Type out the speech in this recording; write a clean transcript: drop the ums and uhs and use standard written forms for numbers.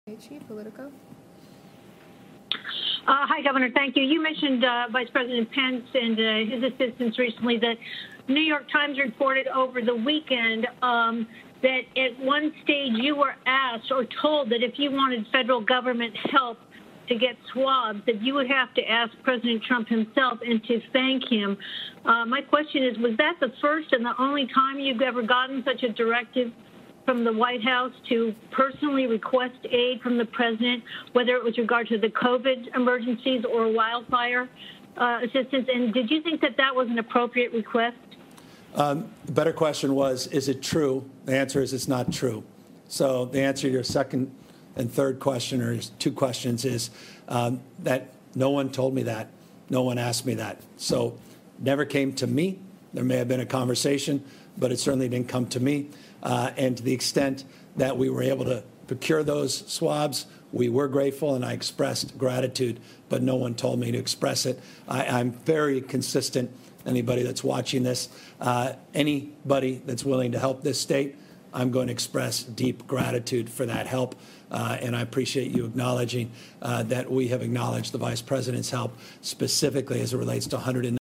Chief Politico. Hi, Governor. Thank you. You mentioned Vice President Pence and his assistants recently. The New York Times reported over the weekend that at one stage you were asked or told that if you wanted federal government help to get swabs, that you would have to ask President Trump himself and to thank him. My question is, was that the first and the only time you've ever gotten such a directive from the White House to personally request aid from the president, whether it was regard to the COVID emergencies or wildfire assistance? And did you think that that was an appropriate request? The better question was, is it true? The answer is it's not true. So the answer to your second and third question, or two questions, is that no one told me that. No one asked me that. So never came to me. There may have been a conversation, but it certainly didn't come to me. And to the extent that we were able to procure those swabs, we were grateful, and I expressed gratitude, but no one told me to express it. I'm very consistent. Anybody that's watching this, anybody that's willing to help this state, I'm going to express deep gratitude for that help. And I appreciate you acknowledging that we have acknowledged the Vice President's help, specifically as it relates to 109